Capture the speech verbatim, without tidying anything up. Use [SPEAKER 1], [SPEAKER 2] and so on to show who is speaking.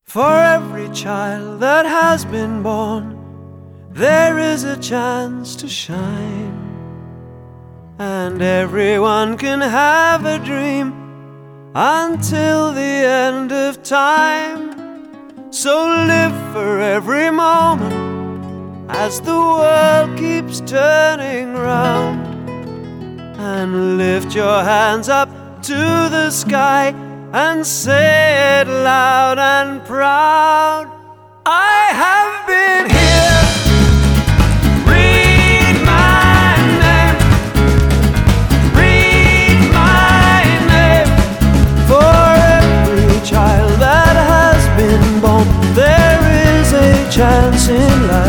[SPEAKER 1] For every child that has been born, there is a chance to shine. And everyone can have a dream until the end of time. So live for every moment as the world keeps turning round. And lift your hands up to the sky and say it loud and proud. I have been here. Read my name. Read my name. For every child that has been born, there is a chance in life.